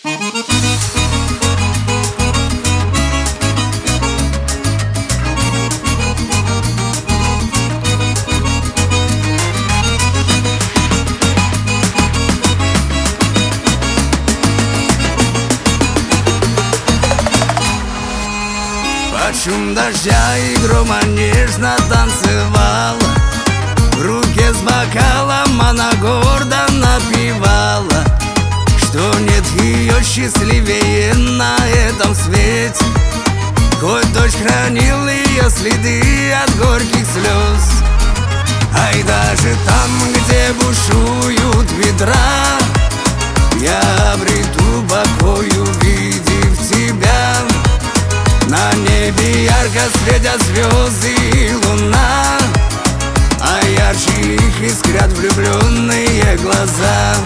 Под шум дождя и грома нежно танцевала, в руке с бокалом она гордо напевала, что нет ее счастливее на этом свете. Хоть дождь хранил ее следы от горьких слез, ай, даже там, где бушуют ветра, я обрету покой, увидев тебя. На небе ярко светят звезды и луна, а ярче их искрят влюбленные глаза.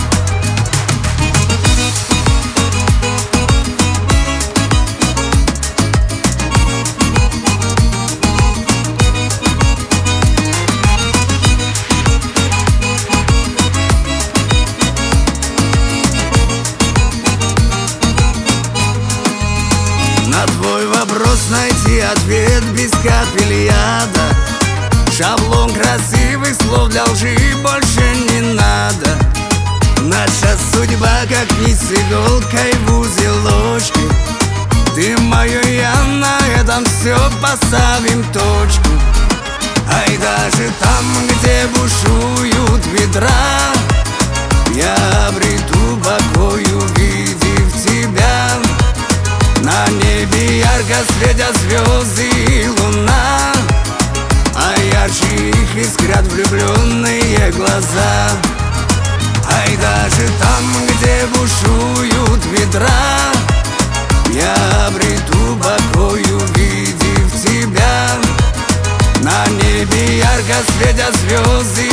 На твой вопрос найти ответ без капель яда, шаблон красивых слов для лжи больше не надо. Наша судьба как нить с иголкой в узелочке, ты мое, я на этом все поставим точку. Ай, даже там, где бушуют ветра, я обрету покой, увидев тебя. На небе ярко светят звезды и луна, а ярче их искрят влюбленные глаза. Ай, даже там, где бушуют ветра, я обрету покой, увидев тебя. На небе ярко светят звезды